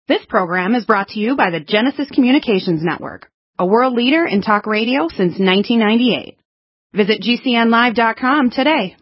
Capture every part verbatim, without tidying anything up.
This program is brought to you by the Genesis Communications Network, a world leader in talk radio since nineteen ninety-eight. Visit G C N live dot com today.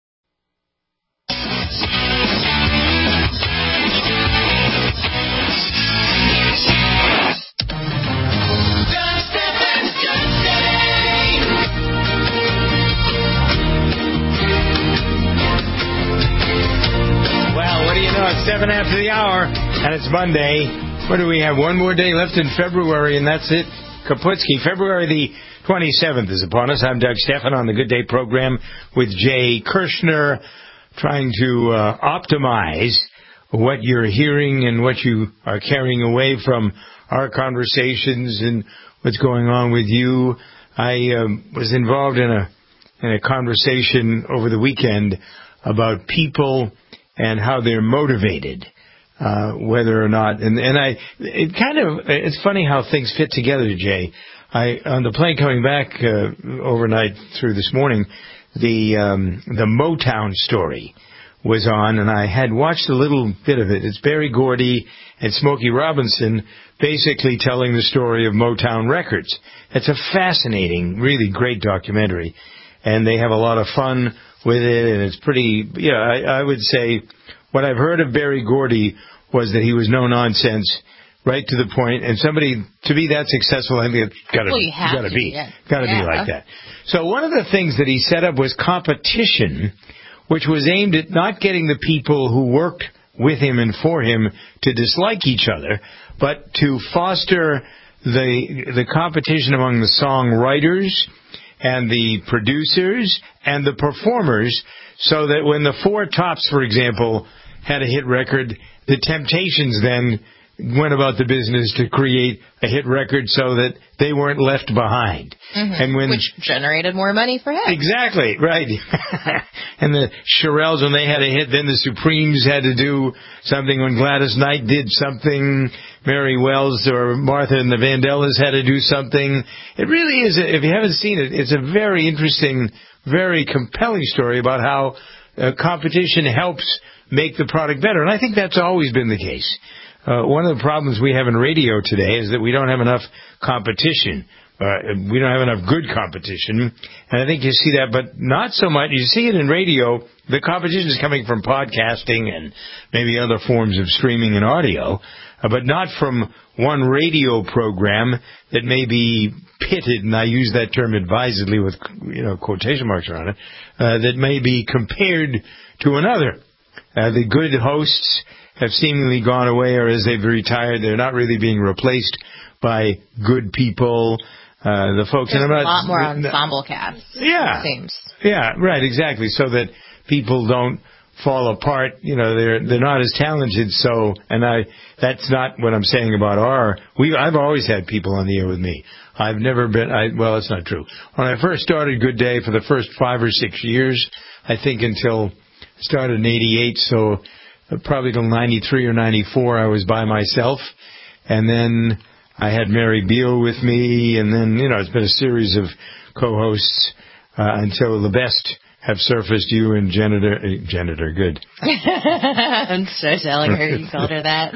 It's seven after the hour, and it's Monday. What do we have? One more day left in February, and that's it. Kaputski. February the twenty-seventh is upon us. I'm Doug Stephan on the Good Day program with Jay Kirshner, trying to uh, optimize what you're hearing and what you are carrying away from our conversations and what's going on with you. I um, was involved in a in a conversation over the weekend about people and how they're motivated, uh, whether or not, and, and I, it kind of, it's funny how things fit together, Jay. I, on the plane coming back, uh, overnight through this morning, the, um, the Motown story was on, and I had watched a little bit of it. It's Berry Gordy and Smokey Robinson basically telling the story of Motown Records. It's a fascinating, really great documentary, and they have a lot of fun with it, and it's pretty, yeah, I, I would say what I've heard of Berry Gordy was that he was no nonsense, right to the point, and somebody, to be that successful, I think it's gotta, well, you have gotta to, be, yeah. gotta yeah. be like that. So one of the things that he set up was competition, which was aimed at not getting the people who worked with him and for him to dislike each other, but to foster the the competition among the songwriters and the producers and the performers, so that when the Four Tops, for example, had a hit record, the Temptations then went about the business to create a hit record so that they weren't left behind. Mm-hmm. And when Which generated more money for him. Exactly, right. And the Shirelles, when they had a hit, then the Supremes had to do something. When Gladys Knight did something, Mary Wells or Martha and the Vandellas had to do something. It really is, a, if you haven't seen it, it's a very interesting, very compelling story about how uh, competition helps make the product better. And I think that's always been the case. Uh, one of the problems we have in radio today is that we don't have enough competition. Uh, we don't have enough good competition. And I think you see that, but not so much. You see it in radio. The competition is coming from podcasting and maybe other forms of streaming and audio, uh, but not from one radio program that may be pitted, and I use that term advisedly with, you know, quotation marks around it, uh, that may be compared to another. Uh, the good hosts have seemingly gone away, or as they've retired, they're not really being replaced by good people. Uh, the folks, There's and I'm a not, lot more ensemble casts. Yeah, it seems. Yeah, right, exactly. So that people don't fall apart. You know, they're they're not as talented. So, and I, that's not what I'm saying about our. We, I've always had people on the air with me. I've never been. I, well, that's not true. When I first started Good Day, for the first five or six years, I think until I started in eighty-eight, so probably till ninety-three or ninety-four, I was by myself, and then I had Mary Beal with me, and then, you know, it's been a series of co-hosts uh, until the best have surfaced, you and Janitor, uh, Janitor, good. I'm so telling her you called her that.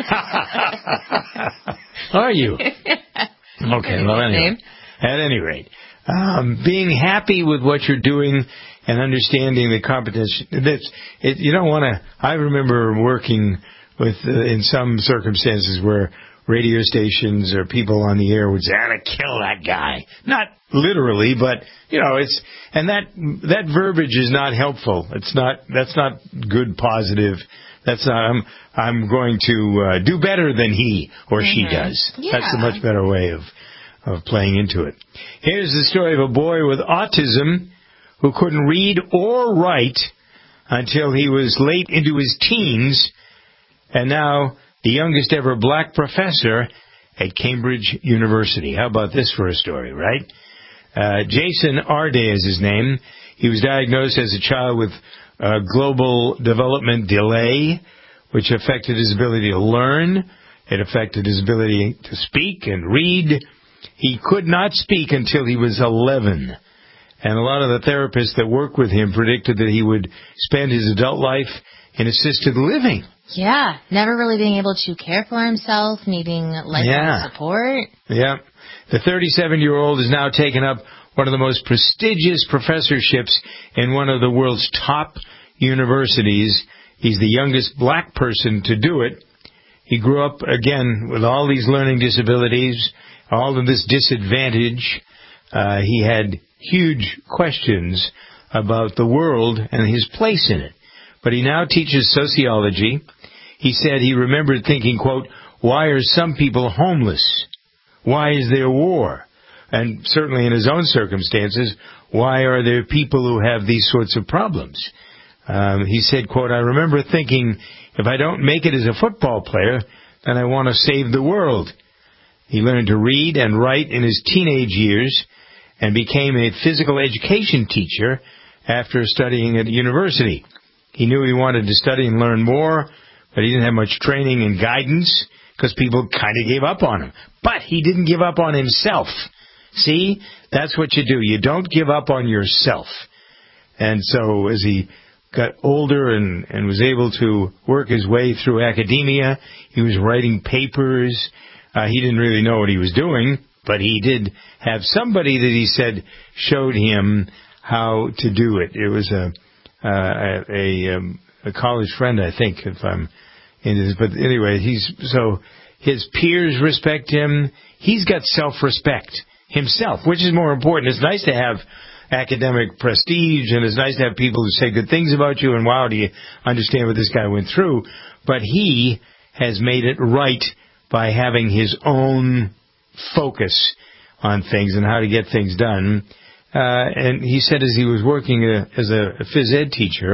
Are you? Okay, well, anyway, at any rate, um, being happy with what you're doing and understanding the competition, that's, it, you don't want to, I remember working with, uh, in some circumstances where radio stations or people on the air would say, "I'm gonna kill that guy." Not literally, but, you know, it's, and that, that verbiage is not helpful. It's not, that's not good, positive. That's not, I'm, I'm going to uh, do better than he or mm-hmm. she does. Yeah. That's a much better way of, of playing into it. Here's the story of a boy with autism who couldn't read or write until he was late into his teens, and now the youngest ever black professor at Cambridge University. How about this for a story, right? Uh, Jason Arday is his name. He was diagnosed as a child with uh, global development delay, which affected his ability to learn. It affected his ability to speak and read. He could not speak until he was eleven. And a lot of the therapists that work with him predicted that he would spend his adult life in assisted living. Yeah, never really being able to care for himself, needing lifelong yeah. support. Yeah. The thirty-seven-year-old has now taken up one of the most prestigious professorships in one of the world's top universities. He's the youngest black person to do it. He grew up, again, with all these learning disabilities, all of this disadvantage. Uh, he had huge questions about the world and his place in it. But he now teaches sociology. He said he remembered thinking, quote, why are some people homeless? Why is there war? And certainly in his own circumstances, why are there people who have these sorts of problems? Um, he said, quote, I remember thinking, if I don't make it as a football player, then I want to save the world. He learned to read and write in his teenage years and became a physical education teacher after studying at university. He knew he wanted to study and learn more, but he didn't have much training and guidance because people kind of gave up on him. But he didn't give up on himself. See, that's what you do. You don't give up on yourself. And so as he got older and, and was able to work his way through academia, he was writing papers. Uh, he didn't really know what he was doing, but he did have somebody that he said showed him how to do it. It was a uh, a, a, um, a college friend, I think, if I'm in this. But anyway, he's so his peers respect him. He's got self-respect himself, which is more important. It's nice to have academic prestige, and it's nice to have people who say good things about you, and wow, do you understand what this guy went through? But he has made it right by having his own focus on things and how to get things done. Uh, and he said as he was working uh, as a phys ed teacher,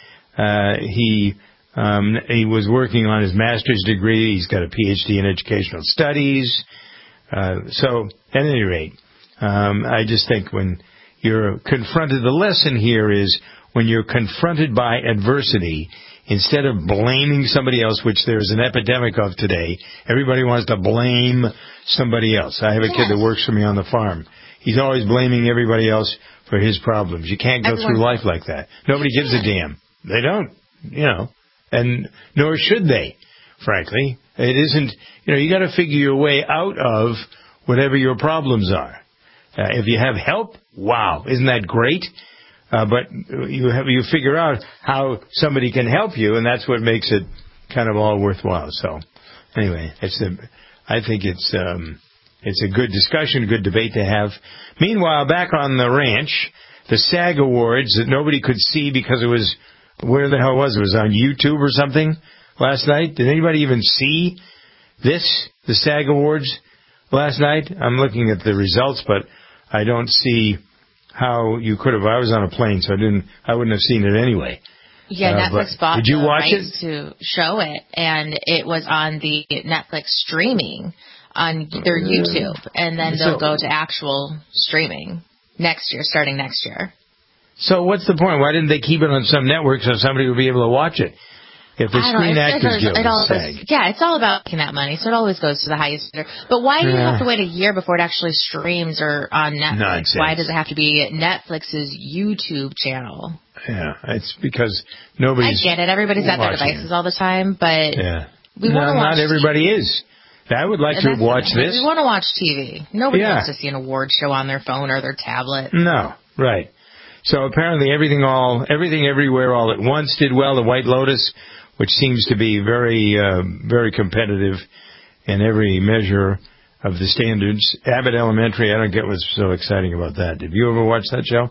uh, he um, he was working on his master's degree. He's got a P H D in educational studies. Uh, so at any rate, um, I just think when you're confronted, the lesson here is when you're confronted by adversity, instead of blaming somebody else, which there's an epidemic of today, everybody wants to blame somebody else. I have a kid that works for me on the farm. He's always blaming everybody else for his problems. You can't go Everyone. through life like that. Nobody gives a damn. They don't, you know, and nor should they, frankly. It isn't, you know, you got to figure your way out of whatever your problems are. Uh, if you have help, wow, isn't that great? Uh, but you have, you figure out how somebody can help you, and that's what makes it kind of all worthwhile. So, anyway, it's a, I think it's um, it's a good discussion, a good debate to have. Meanwhile, back on the ranch, the SAG Awards that nobody could see because it was, where the hell was it? It was on YouTube or something last night. Did anybody even see this, the SAG Awards last night? I'm looking at the results, but I don't see how you could have. I was on a plane, so I didn't. I wouldn't have seen it anyway. Yeah, uh, Netflix bought did you the watch rights it? to show it, and it was on the Netflix streaming on their YouTube, and then they'll so, go to actual streaming next year, starting next year. So what's the point? Why didn't they keep it on some network so somebody would be able to watch it? If the Screen Actors Guild is SAG. Yeah, it's all about making that money, so it always goes to the highest bidder. But why do you yeah. have to wait a year before it actually streams or on Netflix? Nonsense. Why does it have to be Netflix's YouTube channel? Yeah, it's because nobody's I get it. Everybody's at their devices it. all the time, but yeah. we no, want to watch not everybody T V. Is. I would like to watch this. We want to watch T V. Nobody yeah. wants to see an award show on their phone or their tablet. No, right. So apparently everything all, everything everywhere all at once did well. The White Lotus, which seems to be very, uh, very competitive in every measure of the standards. Abbott Elementary, I don't get what's so exciting about that. Did you ever watch that show?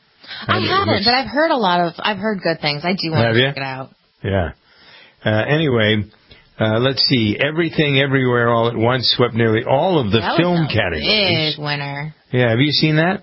I and haven't, but I've heard a lot of, I've heard good things. I do want to check it out. Yeah. Uh, anyway, uh, let's see. Everything Everywhere All at Once swept nearly all of the that film was a categories. Big winner. Yeah, have you seen that?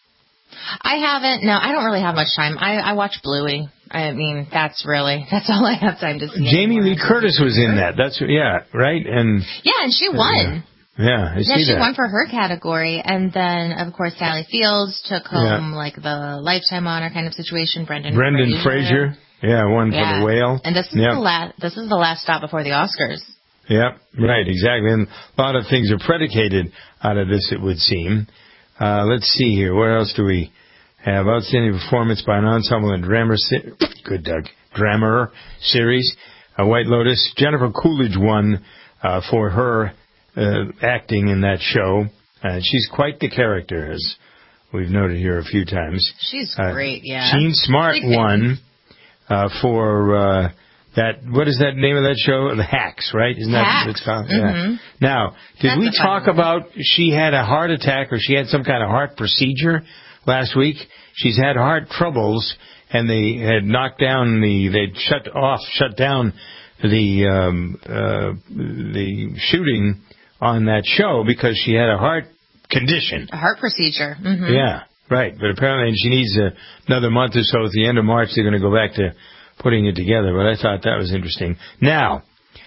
I haven't. No, I don't really have much time. I, I watch Bluey. I mean, that's really, that's all I have time to see. Jamie Lee Curtis was in that. That's, yeah, right? And yeah, and she won. Uh, yeah, I see yeah, she that. won for her category. And then, of course, Sally Fields took home, yeah. like, the Lifetime Honor kind of situation. Brendan Brendan Fraser. Yeah, won yeah. for The Whale. And this is, yep. the la- this is the last stop before the Oscars. Yeah, right, exactly. And a lot of things are predicated out of this, it would seem. Uh, let's see here. What else do we have? Outstanding performance by an ensemble and drama, se- good Doug, drama series. uh, White Lotus. Jennifer Coolidge won uh, for her uh, acting in that show. Uh, she's quite the character, as we've noted here a few times. She's uh, great, yeah. Jean Smart won uh, for uh, that. What is that name of that show? The Hacks, right? Isn't Hacks. that what it's called? Mm-hmm. Yeah. Now, did That's we a fun talk one. about she had a heart attack or she had some kind of heart procedure last week? She's had heart troubles, and they had knocked down the, they'd shut off, shut down the um, uh, the shooting on that show because she had a heart condition. A heart procedure. Mm-hmm. Yeah, right. But apparently she needs uh, another month or so. At the end of March, they're going to go back to putting it together. But I thought that was interesting. Now,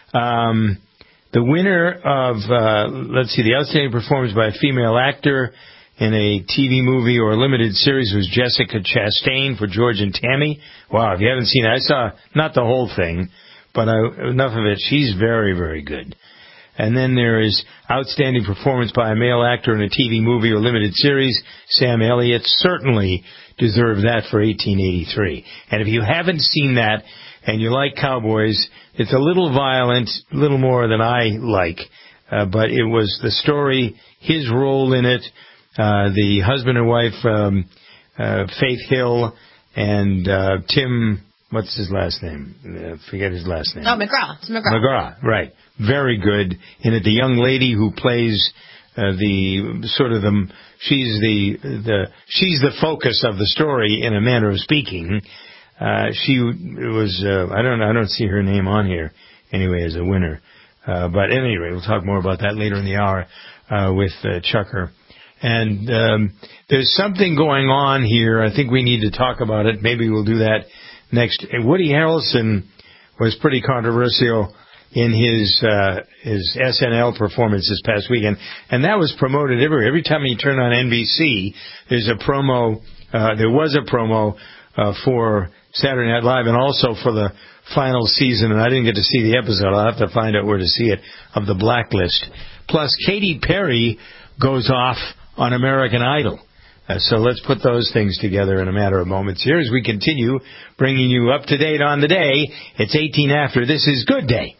um, the winner of, uh, let's see, the outstanding performance by a female actor in a T V movie or limited series was Jessica Chastain for George and Tammy. Wow, if you haven't seen it, I saw not the whole thing, but I, enough of it. She's very, very good. And then there is outstanding performance by a male actor in a T V movie or limited series. Sam Elliott certainly deserved that for eighteen eighty-three. And if you haven't seen that and you like cowboys, it's a little violent, a little more than I like. Uh, but it was the story, his role in it, uh, the husband and wife, um, uh, Faith Hill and uh, Tim, what's his last name? Uh, forget his last name. Oh, McGraw. It's McGraw. McGraw, right. Very good. In it, the young lady who plays uh, the sort of the she's the the she's the focus of the story in a manner of speaking. Uh, she was uh, I don't I don't see her name on here anyway as a winner. Uh, but anyway, we'll talk more about that later in the hour uh, with uh, Chucker. And um, there's something going on here. I think we need to talk about it. Maybe we'll do that next. And Woody Harrelson was pretty controversial in his uh, his S N L performance this past weekend, and that was promoted everywhere. Every time you turn on N B C, there's a promo. Uh, there was a promo uh, for Saturday Night Live, and also for the final season. And I didn't get to see the episode. I'll have to find out where to see it, of The Blacklist. Plus, Katy Perry goes off on American Idol. Uh, so let's put those things together in a matter of moments here as we continue bringing you up to date on the day. It's eighteen after. This is Good Day.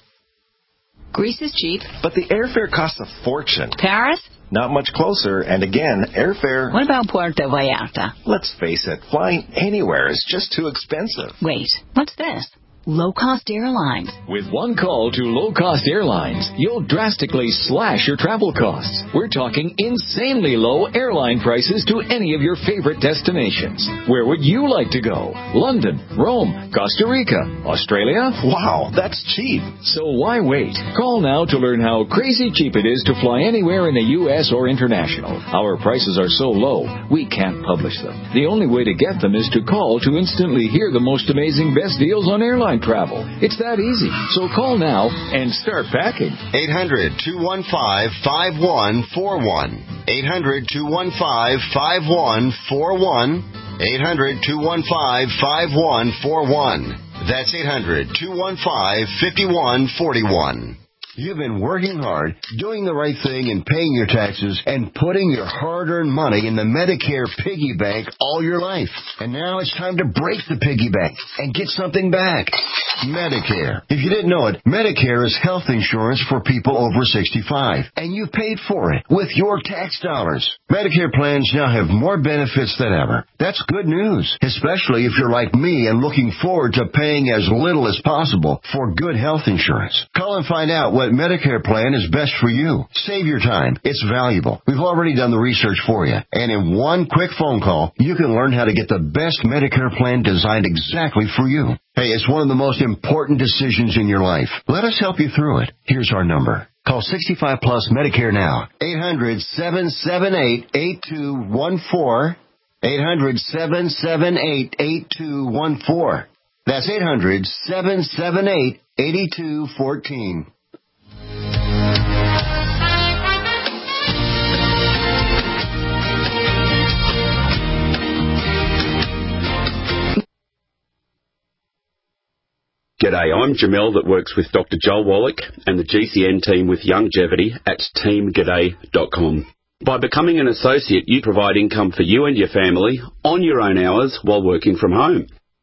Greece is cheap. But the airfare costs a fortune. Paris? Not much closer, and again, airfare... What about Puerto Vallarta? Let's face it, flying anywhere is just too expensive. Wait, what's this? Low-cost airlines. With one call to low-cost airlines, you'll drastically slash your travel costs. We're talking insanely low airline prices to any of your favorite destinations. Where would you like to go? London, Rome, Costa Rica, Australia? Wow, that's cheap. So why wait? Call now to learn how crazy cheap it is to fly anywhere in the U S or international. Our prices are so low, we can't publish them. The only way to get them is to call to instantly hear the most amazing best deals on airline travel. It's that easy. So call now and start packing. eight hundred, two one five, five one four one. eight hundred, two one five, five one four one. eight hundred, two one five, five one four one. That's eight hundred, two one five, five one four one. You've been working hard, doing the right thing, and paying your taxes, and putting your hard-earned money in the Medicare piggy bank all your life. And now it's time to break the piggy bank and get something back. Medicare. If you didn't know it, Medicare is health insurance for people over sixty-five, and you paid for it with your tax dollars. Medicare plans now have more benefits than ever. That's good news, especially if you're like me and looking forward to paying as little as possible for good health insurance. Call and find out what Medicare plan is best for you. Save your time. It's valuable. We've already done the research for you. And in one quick phone call, you can learn how to get the best Medicare plan designed exactly for you. Hey, it's one of the most important decisions in your life. Let us help you through it. Here's our number. Call sixty-five plus Medicare now. eight hundred, seven seven eight, eight two one four. eight hundred, seven seven eight, eight two one four. That's eight hundred, seven seven eight, eight two one four. G'day, I'm Jamel that works with Doctor Joel Wallach and the G C N team with Longevity at team g'day dot com. By becoming an associate, you provide income for you and your family on your own hours while working from home.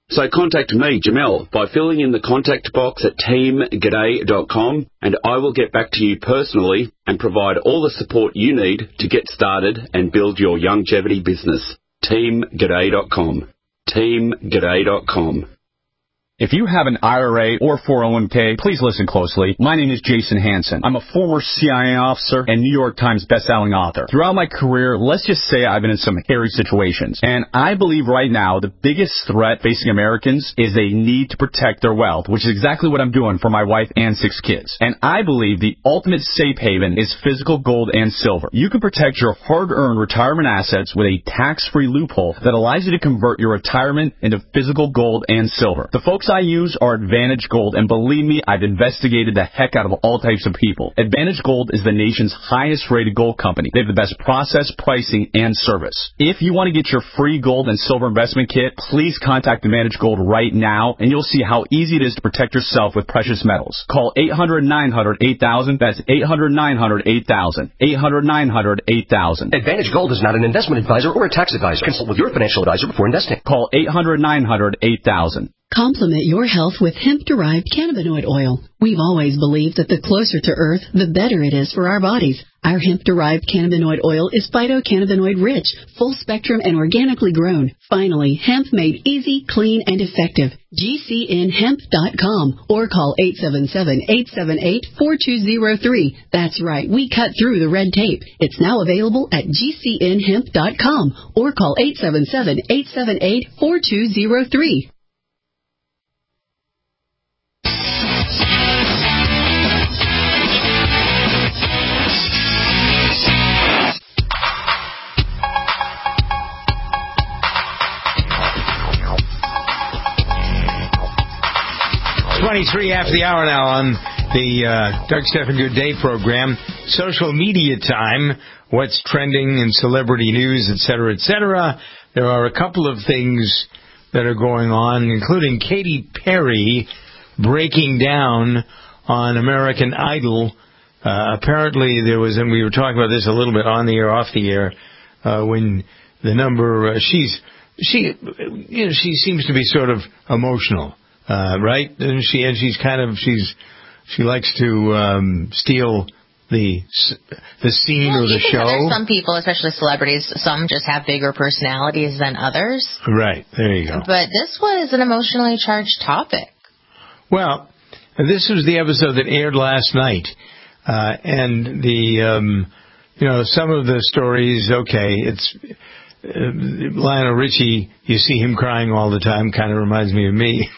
So contact me, Jamel, by filling in the contact box at team g'day dot com, and I will get back to you personally and provide all the support you need to get started and build your longevity business. team g'day dot com. team g'day dot com. If you have an I R A or four oh one k, please listen closely. My name is Jason Hansen. I'm a former C I A officer and New York Times bestselling author. Throughout my career, let's just say I've been in some hairy situations. And I believe right now the biggest threat facing Americans is a need to protect their wealth, which is exactly what I'm doing for my wife and six kids. And I believe the ultimate safe haven is physical gold and silver. You can protect your hard-earned retirement assets with a tax-free loophole that allows you to convert your retirement into physical gold and silver. The folks I use are Advantage Gold, and believe me, I've investigated the heck out of all types of people. Advantage Gold is the nation's highest rated gold company. They have the best process, pricing, and service. If you want to get your free gold and silver investment kit, please contact Advantage Gold right now, and you'll see how easy it is to protect yourself with precious metals. Call eight hundred, nine hundred, eight thousand. That's eight hundred, nine hundred, eight thousand. eight hundred, nine hundred, eight thousand. Advantage Gold is not an investment advisor or a tax advisor. Consult with your financial advisor before investing. Call eight hundred, nine hundred, eight thousand. Complement your health with hemp-derived cannabinoid oil. We've always believed that the closer to Earth, the better it is for our bodies. Our hemp-derived cannabinoid oil is phytocannabinoid-rich, full-spectrum, and organically grown. Finally, hemp made easy, clean, and effective. G C N hemp dot com or call eight seven seven, eight seven eight, four two zero three. That's right, we cut through the red tape. It's now available at G C N hemp dot com or call eight seven seven, eight seven eight, four two zero three. twenty-three after the hour now on the uh, Doug Stephan Good Day program. Social media time. What's trending in celebrity news, et cetera, et cetera. There are a couple of things that are going on, including Katy Perry breaking down on American Idol. Uh, apparently there was, and we were talking about this a little bit on the air, off the air, uh, when the number, uh, she's, she, you know, she seems to be sort of emotional. Uh, right? And she, and she's kind of, she's, she likes to, um, steal the, the scene well, or the show. There's some people, especially celebrities, some just have bigger personalities than others. Right. There you go. But this was an emotionally charged topic. Well, this was the episode that aired last night. Uh, and the, um, you know, some of the stories, okay, it's, Uh, Lionel Richie, you see him crying all the time, kind of reminds me of me.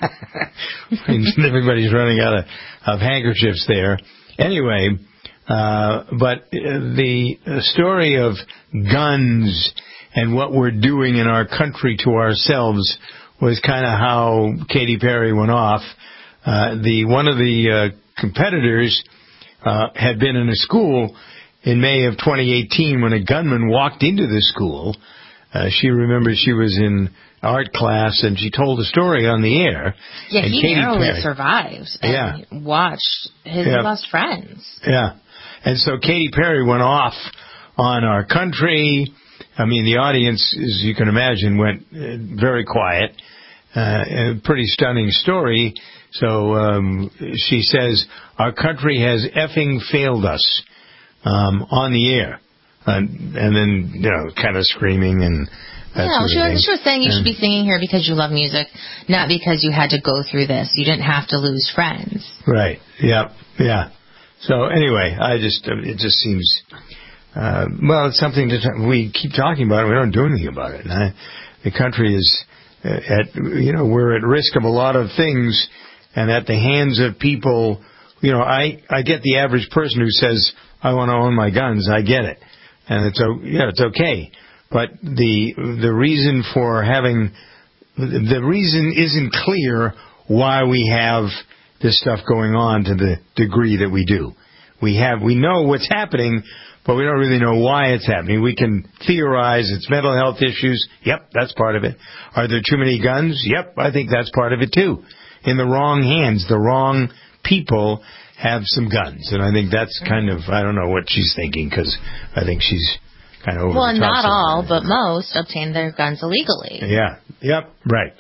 Everybody's running out of, of handkerchiefs there. Anyway, uh, but the story of guns and what we're doing in our country to ourselves was kind of how Katy Perry went off. Uh, the one of the uh, competitors uh, had been in a school in May of twenty eighteen, when a gunman walked into the school. Uh, she remembers she was in art class, and she told the story on the air. Yeah, and he Katy narrowly Perry, survived and yeah. watched his yeah. lost friends. Yeah. And so Katy Perry went off on our country. I mean, the audience, as you can imagine, went uh, very quiet. Uh, a pretty stunning story. So um, she says, our country has effing failed us. Um, on the air, uh, and then, you know, kind of screaming and that yeah, sort she, of thing. she was saying you and, should be singing here because you love music, not because you had to go through this. You didn't have to lose friends. Right. Yeah. Yeah. So anyway, I just, it just seems, uh, well, it's something that we keep talking about. We don't do anything about it. And I, the country is uh, at, you know, we're at risk of a lot of things, and at the hands of people. You know, I, I get the average person who says, I want to own my guns. I get it. And it's, yeah, it's okay. But the, the reason for having, the reason isn't clear why we have this stuff going on to the degree that we do. We have, we know what's happening, but we don't really know why it's happening. We can theorize it's mental health issues. Yep, that's part of it. Are there too many guns? Yep, I think that's part of it too. In the wrong hands, the wrong people have some guns, and I think that's kind of, I don't know what she's thinking, because I think she's kind of over well, the top. Well, not all, somewhere. but most obtain their guns illegally. Yeah, yep, right.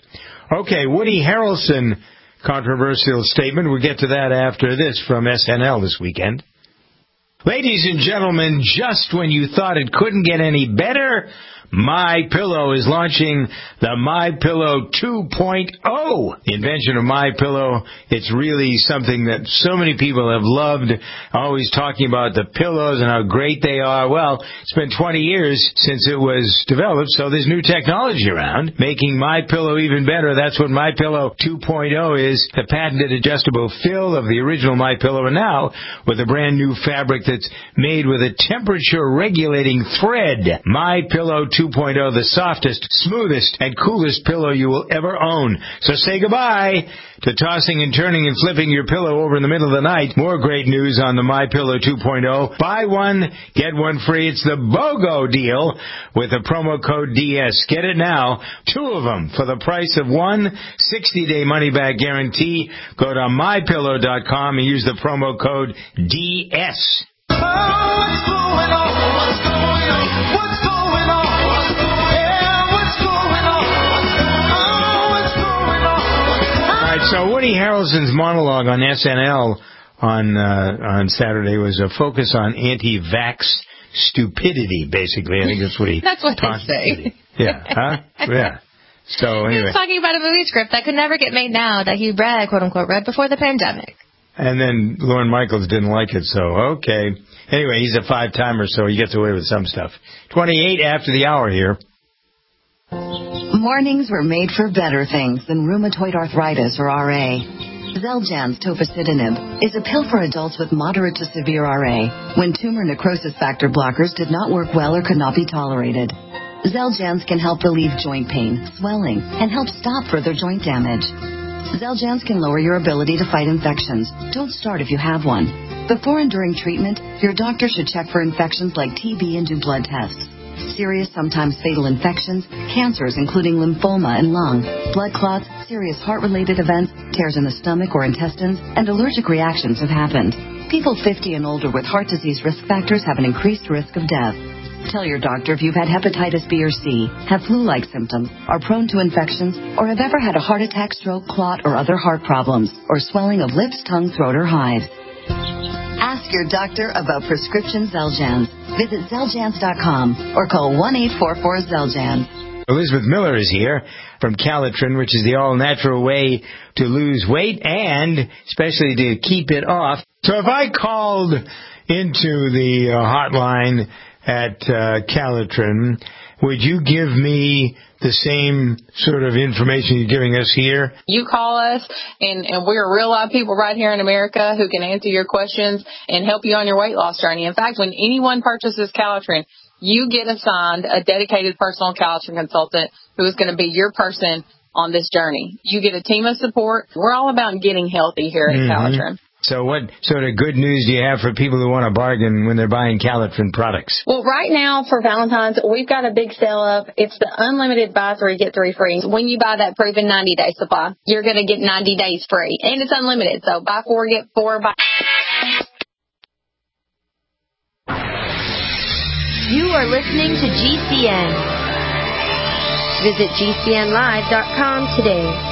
Okay, Woody Harrelson, controversial statement. We'll get to that after this from S N L this weekend. Ladies and gentlemen, just when you thought it couldn't get any better, MyPillow is launching the MyPillow two point oh. The invention of MyPillow, it's really something that so many people have loved, always talking about the pillows and how great they are. Well, it's been twenty years since it was developed, so there's new technology around, making MyPillow even better. That's what MyPillow two point oh is, the patented adjustable fill of the original MyPillow, and now with a brand new fabric that's made with a temperature-regulating thread. MyPillow two point oh, the softest, smoothest, and coolest pillow you will ever own. So say goodbye to tossing and turning and flipping your pillow over in the middle of the night. More great news on the MyPillow two point oh. Buy one, get one free. It's the BOGO deal with the promo code D S. Get it now. Two of them for the price of one. sixty-day money-back guarantee. Go to my pillow dot com and use the promo code D S. Oh, what's going on? What's going on? What's going on? So Woody Harrelson's monologue on S N L on uh, on Saturday was a focus on anti-vax stupidity, basically. I think that's what he... That's what they say. Yeah, huh? Yeah. So anyway. He was talking about a movie script that could never get made now that he read, quote-unquote, read before the pandemic. And then Lorne Michaels didn't like it, so okay. Anyway, he's a five-timer, so he gets away with some stuff. twenty-eight after the hour here. Mornings were made for better things than rheumatoid arthritis or R A. Xeljanz tofacitinib is a pill for adults with moderate to severe R A when tumor necrosis factor blockers did not work well or could not be tolerated. Xeljanz can help relieve joint pain, swelling, and help stop further joint damage. Xeljanz can lower your ability to fight infections. Don't start if you have one. Before and during treatment, your doctor should check for infections like T B and do blood tests. Serious, sometimes fatal infections, cancers including lymphoma and lung, blood clots, serious heart-related events, tears in the stomach or intestines, and allergic reactions have happened. People fifty and older with heart disease risk factors have an increased risk of death. Tell your doctor if you've had hepatitis B or C, have flu-like symptoms, are prone to infections, or have ever had a heart attack, stroke, clot, or other heart problems, or swelling of lips, tongue, throat, or hives. Ask your doctor about prescription Xeljanz. Visit Xeljanz dot com or call one eight four four Xeljanz. Elizabeth Miller is here from Calitrin, which is the all-natural way to lose weight and especially to keep it off. So if I called into the uh, hotline at uh, Calitrin, would you give me the same sort of information you're giving us here? You call us, and, and we're real live people right here in America who can answer your questions and help you on your weight loss journey. In fact, when anyone purchases Calitrin, you get assigned a dedicated personal Calitrin consultant who is going to be your person on this journey. You get a team of support. We're all about getting healthy here at mm-hmm. Calitrin. So what sort of good news do you have for people who want to bargain when they're buying Calitrin products? Well, right now for Valentine's, we've got a big sale up. It's the unlimited buy three, get three free. When you buy that proven ninety-day supply, you're going to get ninety days free. And it's unlimited. So buy four, get four. Buy. You are listening to G C N. Visit G C N live dot com today.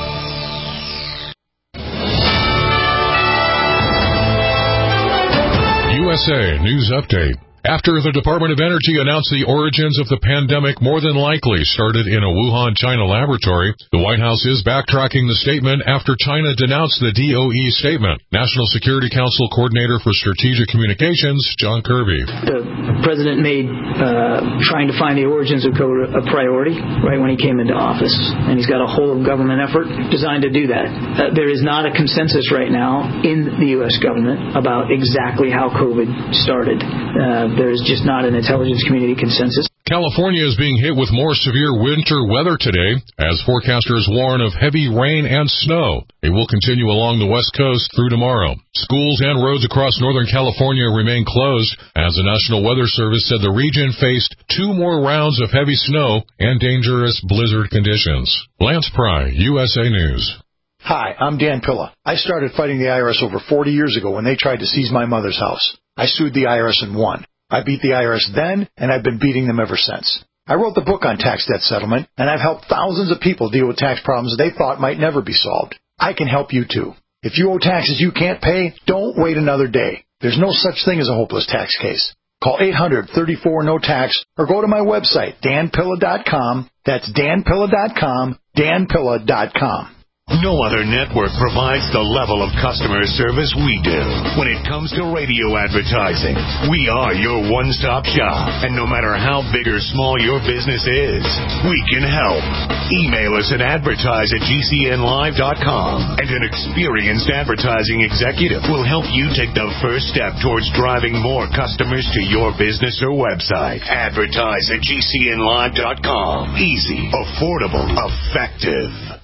U S A News Update. After the Department of Energy announced the origins of the pandemic more than likely started in a Wuhan, China laboratory, the White House is backtracking the statement after China denounced the D O E statement. National Security Council Coordinator for Strategic Communications, John Kirby. The president made uh, trying to find the origins of COVID a priority right when he came into office, and he's got a whole of government effort designed to do that. Uh, there is not a consensus right now in the U S government about exactly how COVID started. Uh, There's just not an intelligence community consensus. California is being hit with more severe winter weather today as forecasters warn of heavy rain and snow. It will continue along the west coast through tomorrow. Schools and roads across Northern California remain closed as the National Weather Service said the region faced two more rounds of heavy snow and dangerous blizzard conditions. Lance Pry, U S A News. Hi, I'm Dan Pilla. I started fighting the I R S over forty years ago when they tried to seize my mother's house. I sued the I R S and won. I beat the I R S then, and I've been beating them ever since. I wrote the book on tax debt settlement, and I've helped thousands of people deal with tax problems they thought might never be solved. I can help you too. If you owe taxes you can't pay, don't wait another day. There's no such thing as a hopeless tax case. Call eight hundred, thirty-four, no tax or go to my website, dan pilla dot com. That's dan pilla dot com, dan pilla dot com. No other network provides the level of customer service we do. When it comes to radio advertising, we are your one-stop shop. And no matter how big or small your business is, we can help. Email us at advertise at g c n live dot com, and an experienced advertising executive will help you take the first step towards driving more customers to your business or website. Advertise at g c n live dot com. Easy, affordable, effective.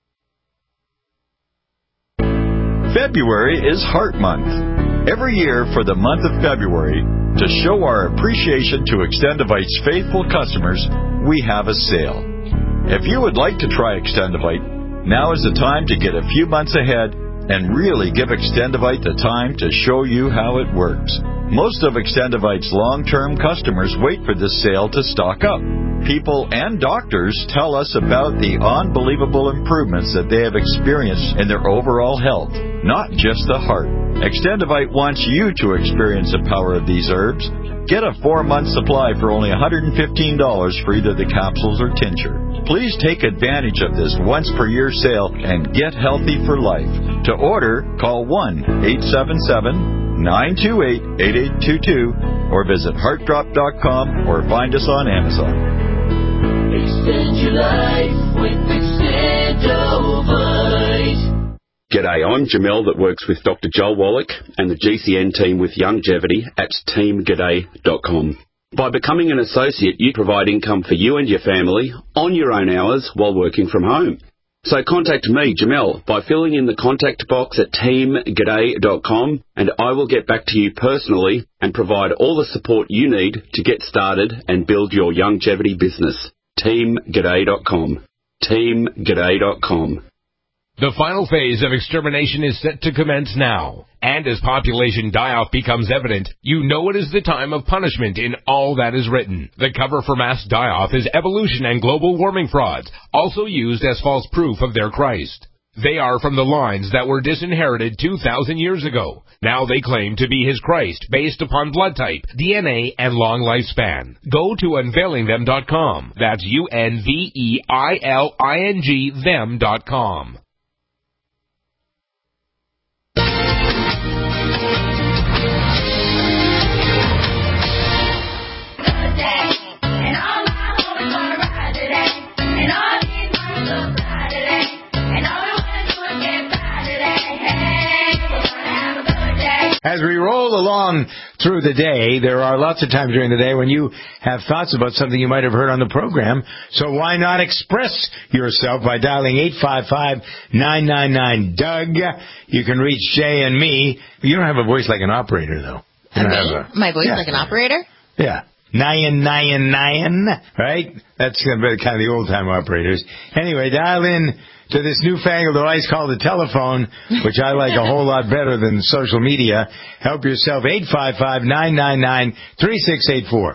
February is Heart Month. Every year for the month of February, to show our appreciation to Extendivite's faithful customers, we have a sale. If you would like to try Extendivite, now is the time to get a few months ahead and really give Extendivite the time to show you how it works. Most of Extendivite's long-term customers wait for this sale to stock up. People and doctors tell us about the unbelievable improvements that they have experienced in their overall health, not just the heart. Extendivite wants you to experience the power of these herbs. Get a four-month supply for only one hundred fifteen dollars for either the capsules or tincture. Please take advantage of this once-per-year sale and get healthy for life. To order, call one eight seven seven, nine two eight, eight eight two two or visit heart drop dot com or find us on Amazon. Extend your life with Extendovite. G'day, I'm Jamel that works with Doctor Joel Wallach and the G C N team with Youngevity at team g'day dot com. By becoming an associate, you provide income for you and your family on your own hours while working from home. So contact me, Jamel, by filling in the contact box at team g'day dot com, and I will get back to you personally and provide all the support you need to get started and build your Youngevity business. team g'day dot com. team g'day dot com. The final phase of extermination is set to commence now. And as population die-off becomes evident, you know it is the time of punishment in all that is written. The cover for mass die-off is evolution and global warming frauds, also used as false proof of their Christ. They are from the lines that were disinherited two thousand years ago. Now they claim to be his Christ based upon blood type, D N A, and long lifespan. Go to unveiling them dot com. That's U N V E I L I N G them dot com. As we roll along through the day, there are lots of times during the day when you have thoughts about something you might have heard on the program. So why not express yourself by dialing eight five five, nine nine nine, D O U G. You can reach Jay and me. You don't have a voice like an operator, though. You don't have a, My voice yeah. like an operator? Yeah. Nyan, nyan, nyan, right? That's kind of the old-time operators. Anyway, dial in to this newfangled device called the telephone, which I like a whole lot better than social media. Help yourself, eight five five, nine nine nine, three six eight four.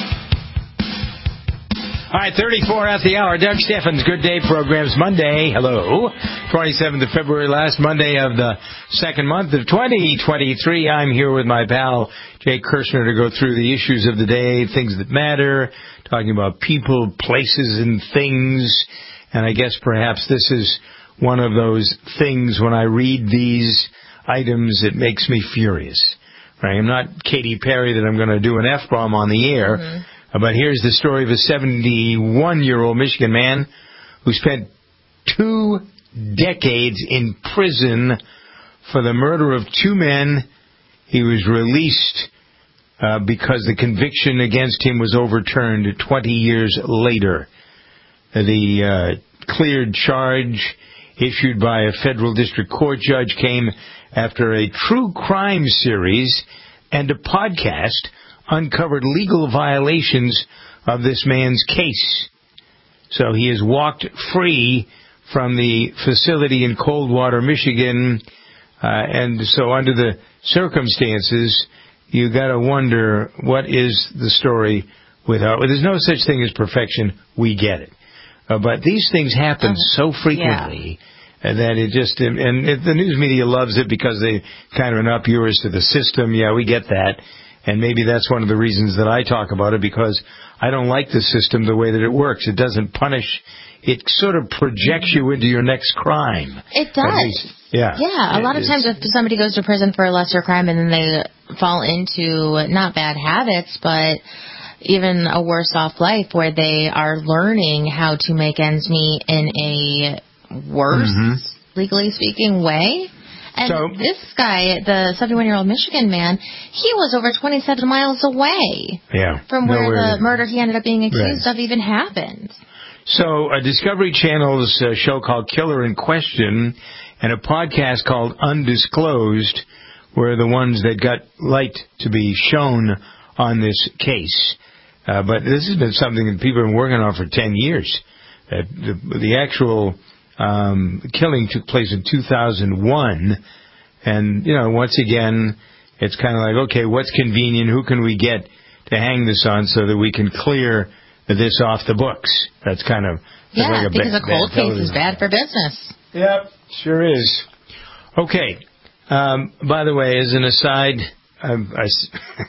All right, thirty-four at the hour. Doug Steffens, Good Day Programs, Monday. Hello. twenty-seventh of February, last Monday of the second month of twenty twenty-three. I'm here with my pal, Jay Kirshner, to go through the issues of the day, things that matter, talking about people, places, and things. And I guess perhaps this is one of those things when I read these items, it makes me furious. Right? I'm not Katy Perry that I'm going to do an F-bomb on the air. Mm-hmm. But here's the story of a seventy-one-year-old Michigan man who spent two decades in prison for the murder of two men. He was released uh, because the conviction against him was overturned twenty years later. The uh, cleared charge issued by a federal district court judge came after a true crime series and a podcast uncovered legal violations of this man's case. So he has walked free from the facility in Coldwater, Michigan, uh, and so under the circumstances, you got to wonder what is the story with our. There's no such thing as perfection. We get it, uh, but these things happen um, so frequently. Yeah. And that it just, and it, the news media loves it because they kind of an up yours to the system. Yeah, we get that. And maybe that's one of the reasons that I talk about it, because I don't like the system the way that it works. It doesn't punish. It sort of projects you into your next crime. It does. Yeah. Yeah. A lot of times if somebody goes to prison for a lesser crime and then they fall into not bad habits, but even a worse off life where they are learning how to make ends meet in a worse, mm-hmm. legally speaking, way. And so, this guy, the seventy-one-year-old Michigan man, he was over twenty-seven miles away yeah, from where nowhere. the murder he ended up being accused right. of even happened. So a Discovery Channel's uh, show called Killer in Question and a podcast called Undisclosed were the ones that got light to be shown on this case. Uh, but this has been something that people have been working on for ten years. Uh, the, the actual... Um, killing took place in two thousand one, and, you know, once again, it's kind of like, okay, what's convenient? Who can we get to hang this on so that we can clear this off the books? That's kind of yeah, like a because bad, a cold bad case is bad for business. Yep, sure is. Okay. Um, by the way, as an aside, um, I,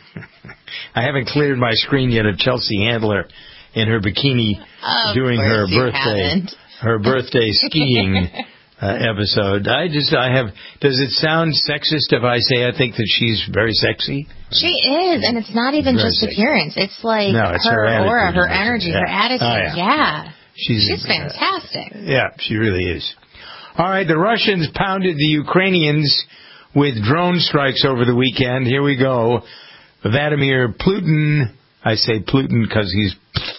I haven't cleared my screen yet of Chelsea Handler in her bikini of doing her you birthday. Haven't. Her birthday skiing uh, episode. I just, I have, does it sound sexist if I say I think that she's very sexy? She is, and it's not even just sexy. Appearance. It's like no, it's her, her aura, her attitude. energy, Yeah. her attitude. Oh, yeah. yeah. She's, she's fantastic. Uh, yeah, she really is. All right, the Russians pounded the Ukrainians with drone strikes over the weekend. Here we go. Vladimir Putin, I say Putin because he's,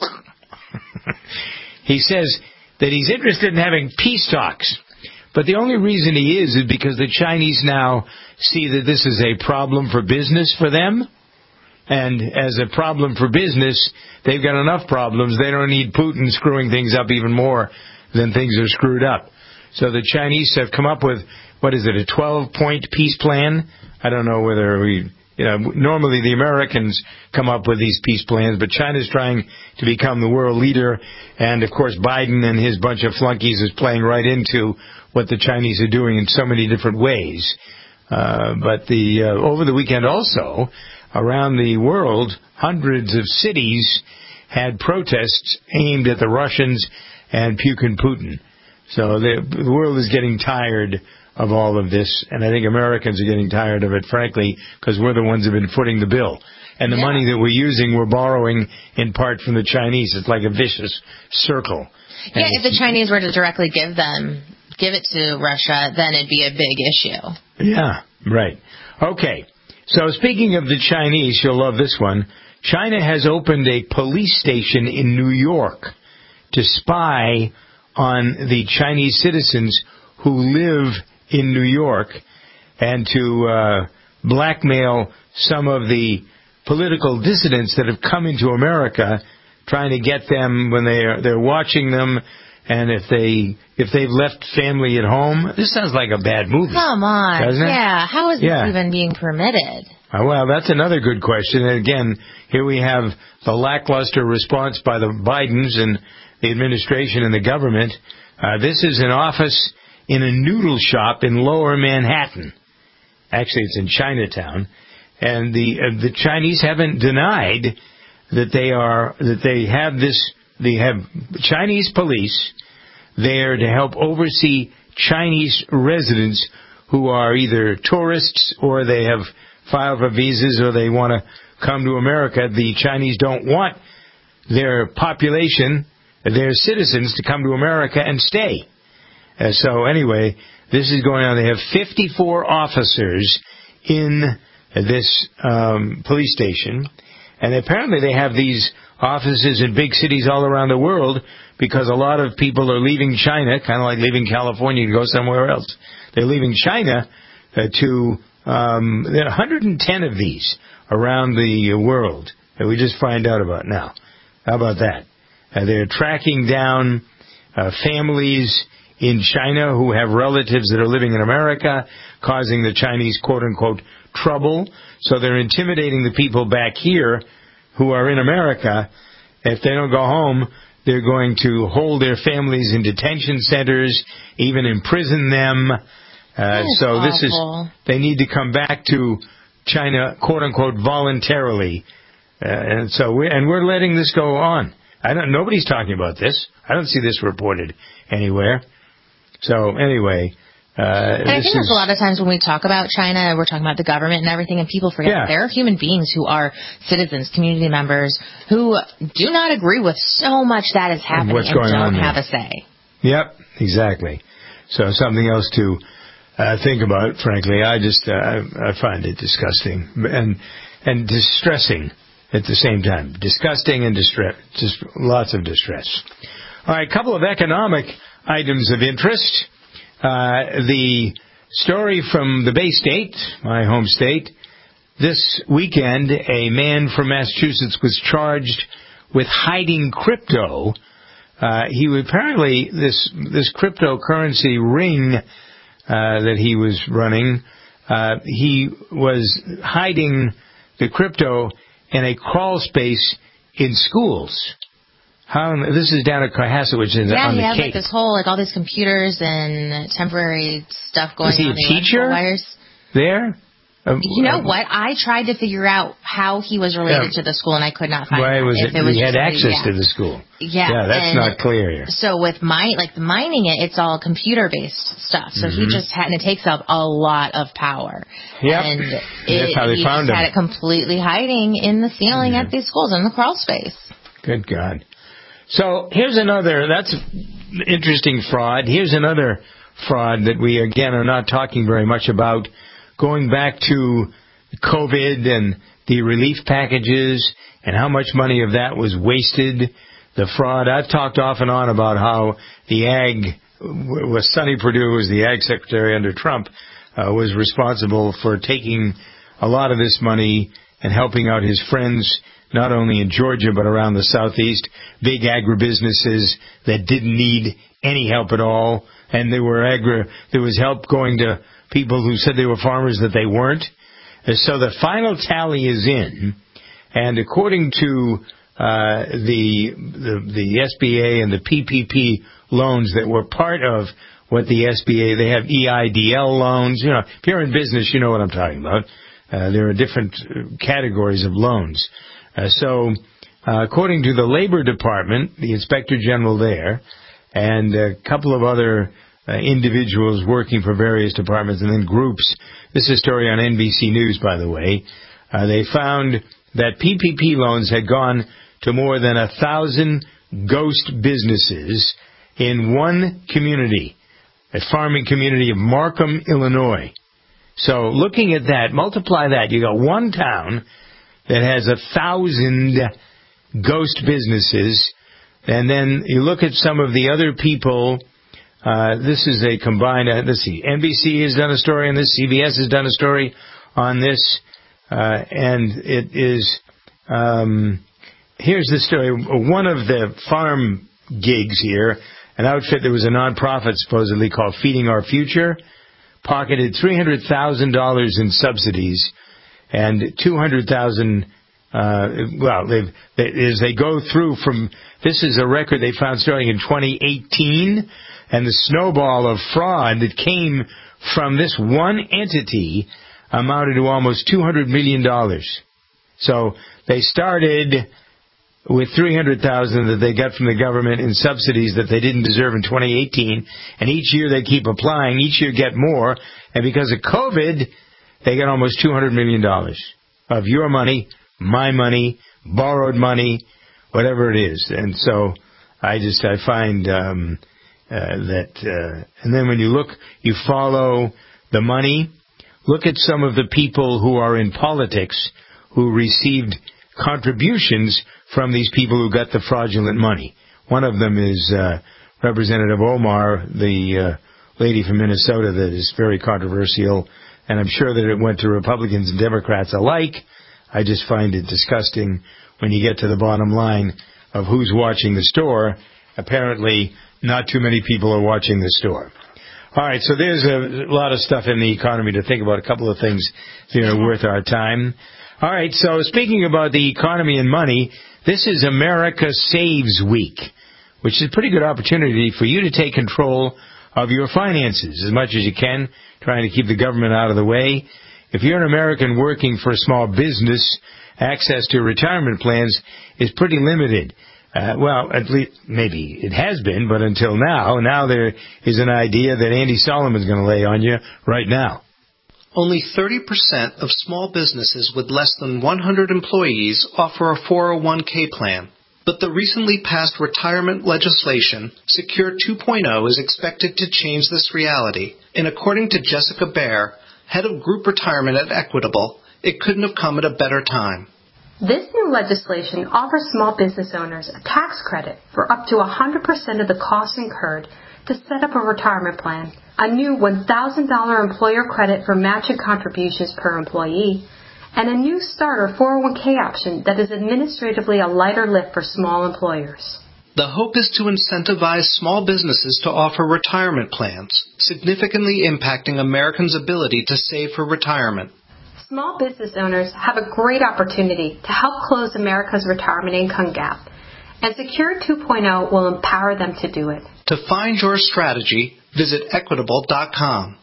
he says that he's interested in having peace talks. But the only reason he is is because the Chinese now see that this is a problem for business for them. And as a problem for business, they've got enough problems. They don't need Putin screwing things up even more than things are screwed up. So the Chinese have come up with, what is it, a twelve-point peace plan? I don't know whether we... You know, normally the Americans come up with these peace plans, but China's trying to become the world leader, and of course Biden and his bunch of flunkies is playing right into what the Chinese are doing in so many different ways. Uh, but the uh, over the weekend also, around the world, hundreds of cities had protests aimed at the Russians and puking Putin. So the, the world is getting tired of all of this, and I think Americans are getting tired of it, frankly, because we're the ones who have been footing the bill. And the yeah. money that we're using, we're borrowing in part from the Chinese. It's like a vicious circle. Yeah, and if the Chinese were to directly give them, give it to Russia, then it'd be a big issue. Yeah, right. Okay, so speaking of the Chinese, you'll love this one. China has opened a police station in New York to spy on the Chinese citizens who live in New York and to uh, blackmail some of the political dissidents that have come into America, trying to get them when they are they're watching them, and if they if they've left family at home. This sounds like a bad movie. Come on, doesn't it? Yeah. How is yeah. this even being permitted? Uh, well, that's another good question. And again, here we have the lackluster response by the Bidens and the administration and the government. Uh, this is an office in a noodle shop in Lower Manhattan. Actually, it's in Chinatown, and the uh, the Chinese haven't denied that they are that they have this. They have Chinese police there to help oversee Chinese residents who are either tourists or they have filed for visas or they want to come to America. The Chinese don't want their population, their citizens, to come to America and stay. Uh, so anyway, this is going on. They have fifty-four officers in this um, police station, and apparently they have these offices in big cities all around the world because a lot of people are leaving China, kind of like leaving California to go somewhere else. They're leaving China uh, to, um, there are one hundred ten of these around the world that we just find out about now. How about that? Uh, they're tracking down uh, families in China who have relatives that are living in America, causing the Chinese, quote-unquote, trouble. So they're intimidating the people back here who are in America If they don't go home, they're going to hold their families in detention centers, even imprison them. Uh, so this awful. is, they need to come back to China, quote unquote, voluntarily. Uh, and so we and we're letting this go on. I don't, nobody's talking about this. I don't see this reported anywhere. So anyway, uh, and I this think there's is, a lot of times when we talk about China, we're talking about the government and everything, and people forget Yeah. there are human beings who are citizens, community members, who do not agree with so much that is happening What's and going don't on have there. a say. Yep, exactly. So something else to uh, think about. Frankly, I just uh, I, I find it disgusting and and distressing at the same time. Disgusting and distress. Just lots of distress. All right, a couple of economic items of interest. Uh, the story from the Bay State, my home state. This weekend, a man from Massachusetts was charged with hiding crypto. Uh, he would, apparently, this this cryptocurrency ring uh, that he was running, uh, he was hiding the crypto in a crawl space in schools. How, this is down at Cohasset, which is Yeah, on he the has Cape. like this whole, like all these computers and temporary stuff going Was he on. a the teacher? electrical wires. There? Um, You know um, what? I tried to figure out how he was related Yeah. to the school, and I could not find Why out. was if it, it was he had just- access yeah. to the school? Yeah, Yeah, that's and not clear here. So with mine, like mining it, it's all computer-based stuff. So he Mhm. just had, and it takes up a lot of power. Yep. And That's it, how they he found just him. had it completely hiding in the ceiling Yeah. at these schools in the crawl space. Good God. So here's another, that's interesting fraud. Here's another fraud that we, again, are not talking very much about. Going back to COVID and the relief packages and how much money of that was wasted. The fraud. I've talked off and on about how the ag, was Sonny Perdue, who was the ag secretary under Trump, uh, was responsible for taking a lot of this money and helping out his friends, not only in Georgia but around the southeast, big agribusinesses that didn't need any help at all, and there were agri, there was help going to people who said they were farmers that they weren't. And so the final tally is in, and according to uh, the, the the S B A and the P P P loans that were part of what the S B A, they have E I D L loans. You know, if you're in business, you know what I'm talking about. Uh, there are different categories of loans. Uh, so, uh, according to the Labor Department, the Inspector General there, and a couple of other uh, individuals working for various departments and then groups, this is a story on N B C News, by the way, uh, they found that P P P loans had gone to more than a thousand ghost businesses in one community, a farming community of Markham, Illinois. So looking at that, multiply that, you got one town that has a thousand ghost businesses, and then you look at some of the other people. Uh, this is a combined, uh, let's see, N B C has done a story on this, C B S has done a story on this, uh, and it is, um, here's the story. One of the farm gigs here, an outfit that was a nonprofit supposedly called Feeding Our Future, pocketed three hundred thousand dollars in subsidies and two hundred thousand dollars, uh, well, they've, they, as they go through from, this is a record they found starting in twenty eighteen, and the snowball of fraud that came from this one entity amounted to almost two hundred million dollars. So they started with three hundred thousand dollars that they got from the government in subsidies that they didn't deserve in twenty eighteen, and each year they keep applying, each year get more, and because of COVID, they got almost two hundred million dollars of your money, my money, borrowed money, whatever it is. And so I just, I find um, uh, that, uh, and then when you look, you follow the money, look at some of the people who are in politics who received contributions from these people who got the fraudulent money. One of them is uh, Representative Omar, the uh, lady from Minnesota that is very controversial, and I'm sure that it went to Republicans and Democrats alike. I just find it disgusting when you get to the bottom line of who's watching the store. Apparently, not too many people are watching the store. All right, so there's a lot of stuff in the economy to think about, a couple of things that are worth our time. All right, so speaking about the economy and money, This is America Saves Week, which is a pretty good opportunity for you to take control of your finances as much as you can, trying to keep the government out of the way. If you're an American working for a small business, access to retirement plans is pretty limited. Uh, well, at least maybe it has been, but until now, now there is an idea that Andy Solomon's going to lay on you right now. Only thirty percent of small businesses with less than one hundred employees offer a four oh one k plan. But the recently passed retirement legislation, Secure two point oh, is expected to change this reality. And according to Jessica Baer, head of group retirement at Equitable, it couldn't have come at a better time. This new legislation offers small business owners a tax credit for up to one hundred percent of the costs incurred to set up a retirement plan, a new one thousand dollars employer credit for matching contributions per employee, and a new starter four oh one k option that is administratively a lighter lift for small employers. The hope is to incentivize small businesses to offer retirement plans, significantly impacting Americans' ability to save for retirement. Small business owners have a great opportunity to help close America's retirement income gap, and Secure two point oh will empower them to do it. To find your strategy, visit Equitable dot com.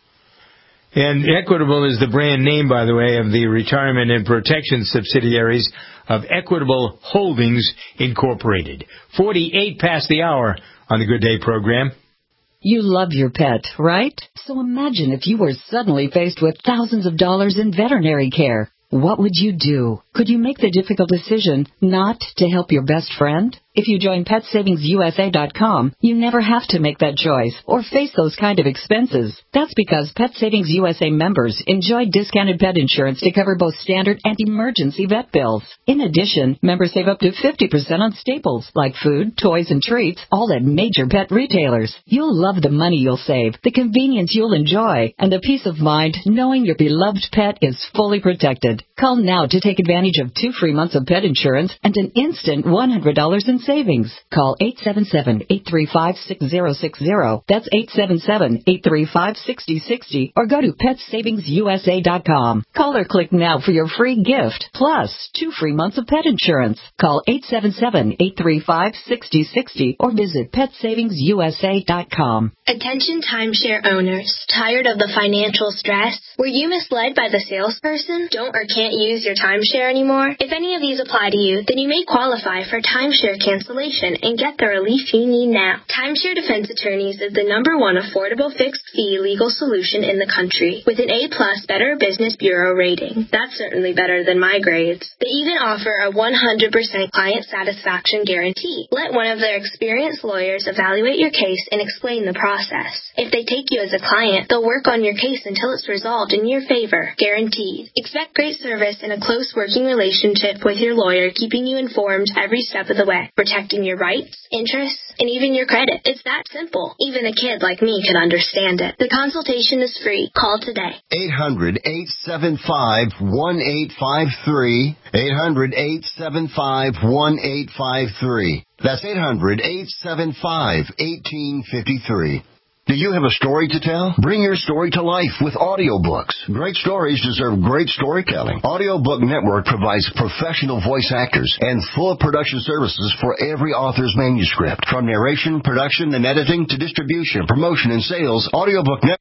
And Equitable is the brand name, by the way, of the retirement and protection subsidiaries of Equitable Holdings Incorporated. forty-eight past the hour on the Good Day program. You love your pet, right? So imagine if you were suddenly faced with thousands of dollars in veterinary care. What would you do? Could you make the difficult decision not to help your best friend? If you join Pet Savings U S A dot com, you never have to make that choice or face those kind of expenses. That's because Pet Savings U S A members enjoy discounted pet insurance to cover both standard and emergency vet bills. In addition, members save up to fifty percent on staples like food, toys, and treats, all at major pet retailers. You'll love the money you'll save, the convenience you'll enjoy, and the peace of mind knowing your beloved pet is fully protected. Call now to take advantage of two free months of pet insurance and an instant one hundred dollars in savings. Call eight seven seven, eight three five, six zero six zero. That's eight seven seven, eight three five, six zero six zero. Or go to Pet Savings U S A dot com. Call or click now for your free gift, plus two free months of pet insurance. Call eight seven seven, eight three five, six zero six zero or visit Pet Savings U S A dot com. Attention timeshare owners. Tired of the financial stress? Were you misled by the salesperson? Don't or can't use your timeshare anymore? If any of these apply to you, then you may qualify for timeshare cancellation and get the relief you need now. Timeshare Defense Attorneys is the number one affordable fixed-fee legal solution in the country with an A-plus Better Business Bureau rating. That's certainly better than my grades. They even offer a one hundred percent client satisfaction guarantee. Let one of their experienced lawyers evaluate your case and explain the process. If they take you as a client, they'll work on your case until it's resolved in your favor. Guaranteed. Expect great service and a close working relationship with your lawyer, keeping you informed every step of the way, protecting your rights, interests, and even your credit. It's that simple. Even a kid like me can understand it. The consultation is free. Call today. eight hundred, eight seven five, one eight five three. eight hundred, eight seven five, one eight five three. That's eight hundred, eight seven five, one eight five three. Do you have a story to tell? Bring your story to life with audiobooks. Great stories deserve great storytelling. Audiobook Network provides professional voice actors and full production services for every author's manuscript. From narration, production, and editing to distribution, promotion, and sales, Audiobook Network.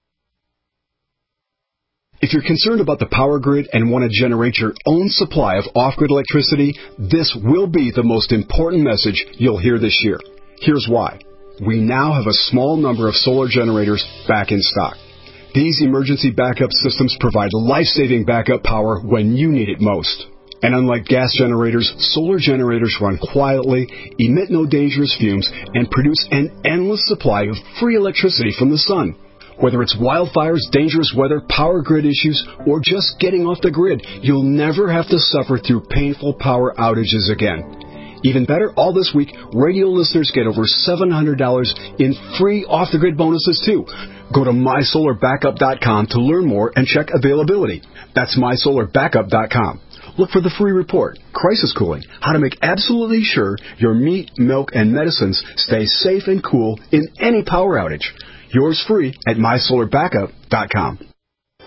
If you're concerned about the power grid and want to generate your own supply of off-grid electricity, this will be the most important message you'll hear this year. Here's why. We now have a small number of solar generators back in stock. These emergency backup systems provide life-saving backup power when you need it most. And unlike gas generators, solar generators run quietly, emit no dangerous fumes, and produce an endless supply of free electricity from the sun. Whether it's wildfires, dangerous weather, power grid issues, or just getting off the grid, you'll never have to suffer through painful power outages again. Even better, all this week, radio listeners get over seven hundred dollars in free off-the-grid bonuses, too. Go to my solar backup dot com to learn more and check availability. That's my solar backup dot com. Look for the free report, Crisis Cooling, how to make absolutely sure your meat, milk, and medicines stay safe and cool in any power outage. Yours free at my solar backup dot com.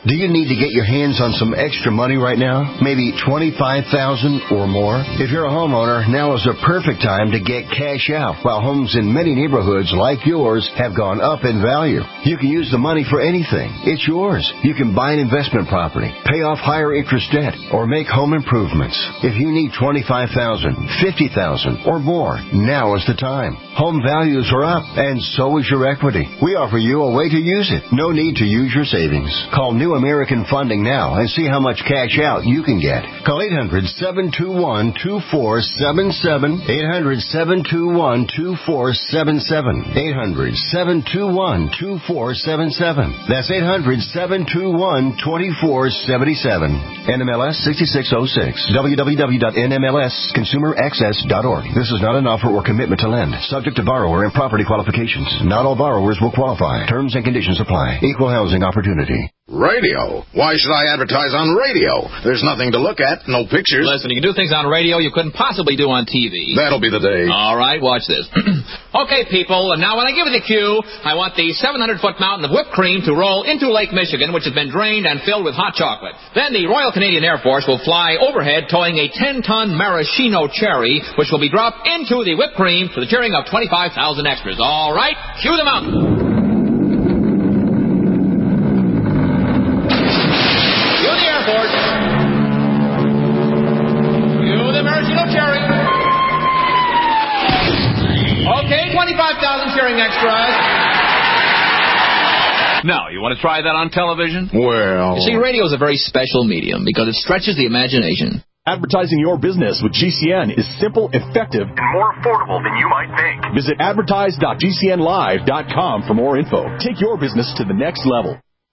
Do you need to get your hands on some extra money right now? Maybe twenty-five thousand dollars or more? If you're a homeowner, now is the perfect time to get cash out, while homes in many neighborhoods like yours have gone up in value. You can use the money for anything. It's yours. You can buy an investment property, pay off higher interest debt, or make home improvements. If you need twenty-five thousand dollars, fifty thousand dollars or more, now is the time. Home values are up, and so is your equity. We offer you a way to use it. No need to use your savings. Call New American Funding now and see how much cash out you can get. Call eight hundred, seven two one, two four seven seven, eight hundred, seven two one, two four seven seven, eight hundred, seven two one, two four seven seven. That's eight hundred, seven two one, two four seven seven. N M L S sixty-six oh six. w w w dot n m l s consumer access dot org. This is not an offer or commitment to lend. Subject to borrower and property qualifications. Not all borrowers will qualify. Terms and conditions apply. Equal housing opportunity. Radio? Why should I advertise on radio? There's nothing to look at, no pictures. Listen, you can do things on radio you couldn't possibly do on T V. That'll be the day. All right, watch this. Okay, people, and now when I give you the cue, I want the seven hundred foot mountain of whipped cream to roll into Lake Michigan, which has been drained and filled with hot chocolate. Then the Royal Canadian Air Force will fly overhead towing a ten ton maraschino cherry, which will be dropped into the whipped cream to the cheering of twenty-five thousand extras. All right, cue the mountain. Okay, twenty-five thousand cheering extras. Now, you want to try that on television? Well... You see, radio is a very special medium because it stretches the imagination. Advertising your business with G C N is simple, effective, and more affordable than you might think. Visit advertise dot g c n live dot com for more info. Take your business to the next level.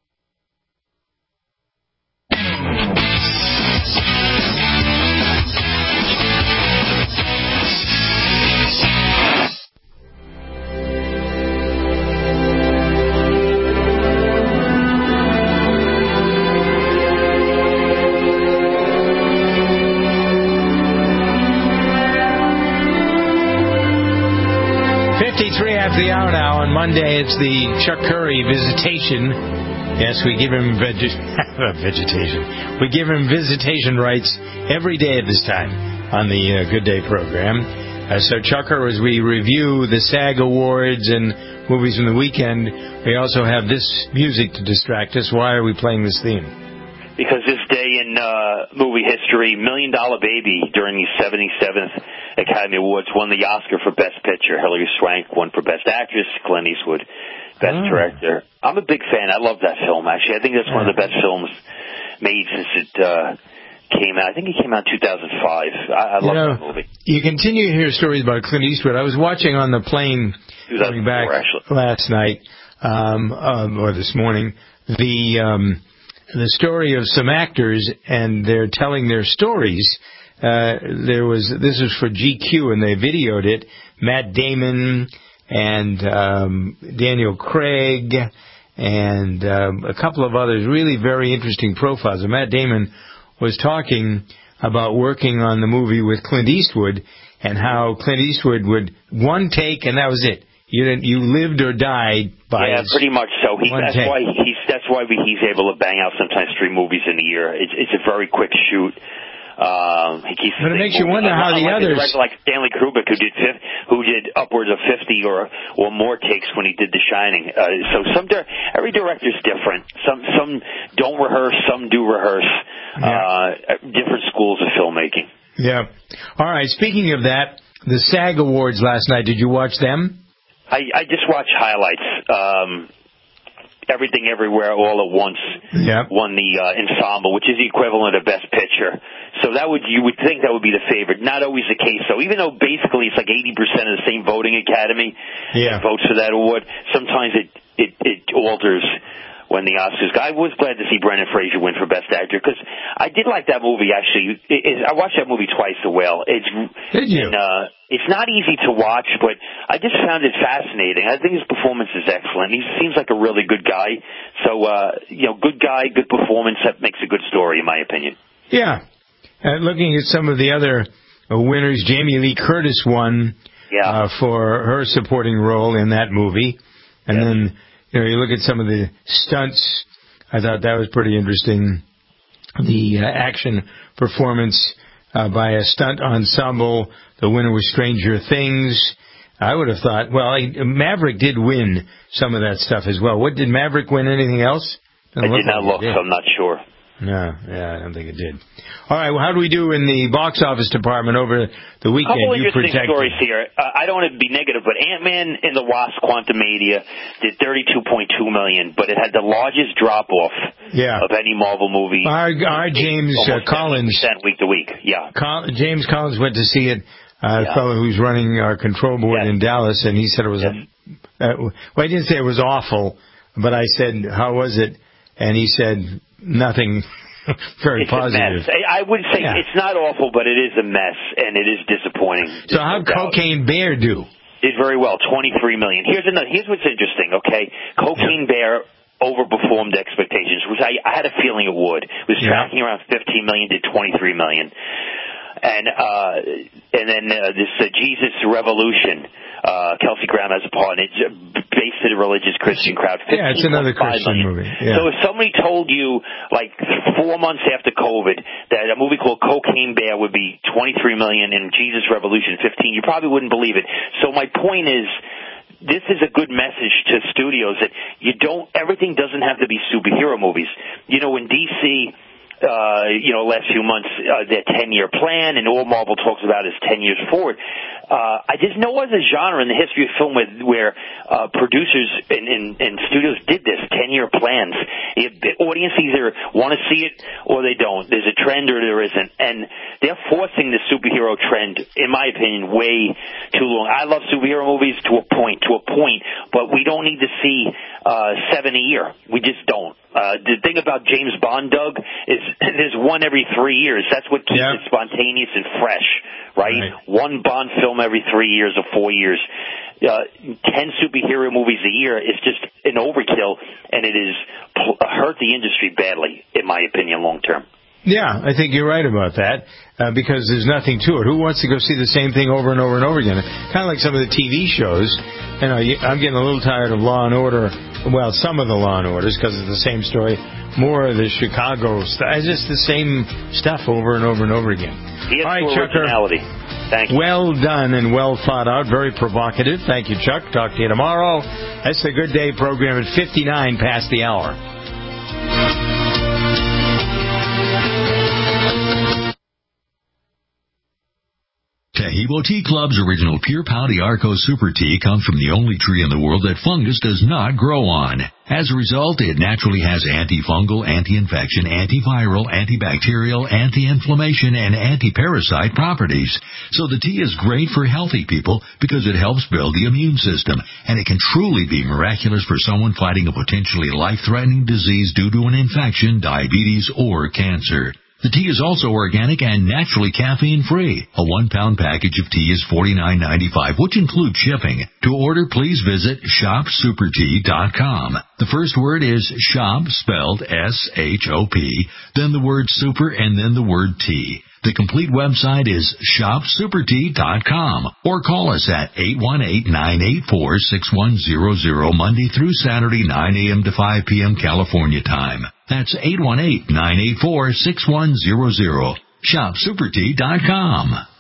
fifty-three after the hour now. On Monday, it's the Chuck Curry visitation. Yes, we give him veg- vegetation. We give him visitation rights every day at this time on the uh, Good Day program. Uh, so, Chucker, as we review the SAG Awards and movies from the weekend, we also have this music to distract us. Why are we playing this theme? Because this day in uh, movie history, Million Dollar Baby during the seventy-seventh Academy Awards won the Oscar for Best Picture. Hilary Swank won for Best Actress. Clint Eastwood, Best oh. Director. I'm a big fan. I love that film, actually. I think that's one of the best films made since it uh, came out. I think it came out in two thousand five. I, I love you know, that movie. You continue to hear stories about Clint Eastwood. I was watching on the plane coming back actually. last night, um, um, or this morning, the... Um, the story of some actors, and they're telling their stories. Uh, there was this was for G Q, and they videoed it. Matt Damon and um, Daniel Craig and um, a couple of others, really very interesting profiles. And Matt Damon was talking about working on the movie with Clint Eastwood and how Clint Eastwood would one take, and that was it. You didn't, you lived or died by yeah, pretty much so. He, that's take. why he's that's why he's able to bang out sometimes three movies in a year. It's it's a very quick shoot. Um, he keeps but it makes you wonder how the others, like Stanley Kubrick, who did who did upwards of fifty or or more takes when he did The Shining. Uh, so some every director's different. Some some don't rehearse, some do rehearse. Yeah. Uh, different schools of filmmaking. Yeah. All right. Speaking of that, the SAG Awards last night. Did you watch them? I, I just watched highlights. Um, Everything Everywhere All at Once yep. won the uh, ensemble, which is the equivalent of Best Picture. So that would you would think that would be the favorite. Not always the case, though. Even though basically it's like eighty percent of the same voting academy yeah. that votes for that award, sometimes it it, it alters when the Oscars go. I was glad to see Brendan Fraser win for Best Actor because I did like that movie, actually. It, it, I watched that movie twice, The Whale. It's, did you? And, uh, it's not easy to watch, but I just found it fascinating. I think his performance is excellent. He seems like a really good guy. So, uh, you know, good guy, good performance, that makes a good story, in my opinion. Yeah. Uh, looking at some of the other uh, winners, Jamie Lee Curtis won yeah. uh, for her supporting role in that movie. And yeah. then... You know, you look at some of the stunts, I thought that was pretty interesting. The uh, action performance uh, by a stunt ensemble. The winner was Stranger Things. I would have thought, well, I, Maverick did win some of that stuff as well. What, did Maverick win anything else? I did not look, so I'm not sure. No, yeah, I don't think it did. All right, well, how do we do in the box office department over the weekend? A couple you interesting protected. stories here. Uh, I don't want to be negative, but Ant-Man and the Wasp: Quantumania did thirty-two point two million dollars, but it had the largest drop-off yeah. of any Marvel movie. Our, our James uh, Collins, week to week, yeah. Col- James Collins went to see it. Uh, yeah. A fellow who's running our control board yes. in Dallas, and he said it was yes. a. Uh, well, I didn't say it was awful, but I said, "How was it?" And he said, "Nothing." Very it's positive. A mess. I would say yeah. it's not awful, but it is a mess, and it is disappointing. So how'd Cocaine Bear do? Did very well, twenty-three million dollars. Here's another. Here's what's interesting. Okay, Cocaine yeah. Bear overperformed expectations, which I, I had a feeling it would. It was yeah. tracking around fifteen million dollars, did twenty-three million dollars. And uh, and then uh, this uh, Jesus Revolution, uh, Kelsey Grammer has a part in it, based in a religious Christian crowd. Yeah, it's another Christian movie. Yeah. So if somebody told you, like four months after COVID, that a movie called Cocaine Bear would be twenty-three million dollars and Jesus Revolution fifteen, you probably wouldn't believe it. So my point is, this is a good message to studios that you don't, everything doesn't have to be superhero movies. You know, in D C, Uh, you know, last few months, uh, their ten-year plan, and all Marvel talks about is ten years forward. Uh, I just know as a genre in the history of film where, where uh, producers and, and, and studios did this, ten-year plans. If the audience either want to see it or they don't. There's a trend or there isn't. And they're forcing the superhero trend, in my opinion, way too long. I love superhero movies to a point, to a point, but we don't need to see uh, seven a year. We just don't. Uh, the thing about James Bond, Doug, is there's one every three years. That's what keeps yeah. it spontaneous and fresh, right? right? One Bond film every three years or four years. Uh, ten superhero movies a year is just an overkill, and it has pl- hurt the industry badly, in my opinion, long term. Yeah, I think you're right about that, uh, because there's nothing to it. Who wants to go see the same thing over and over and over again? Kind of like some of the T V shows. You know, I'm getting a little tired of Law and Order. Well, some of the Law and Orders, because it's the same story. More of the Chicago stuff. It's just the same stuff over and over and over again. Yes, all right, originality. Chucker. Thank you. Well done and well thought out. Very provocative. Thank you, Chuck. Talk to you tomorrow. That's the Good Day program at fifty-nine past the hour. Taheebo Tea Club's original Pure Pau Arco Super Tea comes from the only tree in the world that fungus does not grow on. As a result, it naturally has antifungal, anti-infection, antiviral, antibacterial, anti-inflammation, and anti-parasite properties. So the tea is great for healthy people because it helps build the immune system, and it can truly be miraculous for someone fighting a potentially life-threatening disease due to an infection, diabetes, or cancer. The tea is also organic and naturally caffeine-free. A one-pound package of tea is forty-nine ninety-five, which includes shipping. To order, please visit shop super tea dot com. The first word is shop, spelled S H O P, then the word super, and then the word tea. The complete website is shop super tea dot com, or call us at eight one eight, nine eight four, six one zero zero Monday through Saturday, nine a.m. to five p.m. California time. That's eight one eight, nine eight four, six one zero zero. shop super tea dot com.